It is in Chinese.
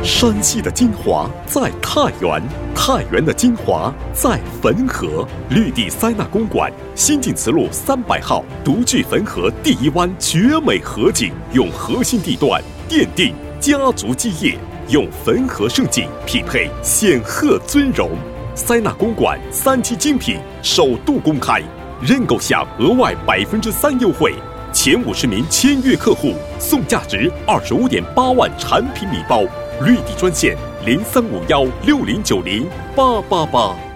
山西的精华在太原，太原的精华在汾河。绿地塞纳公馆，新晋祠路300号，独具汾河第一湾绝美河景，用核心地段奠定家族基业，用汾河胜景匹配显赫尊荣。塞纳公馆3期精品首度公开，认购享额外3%优惠，前50名签约客户送价值25.8万产品礼包。绿地专线035160908888。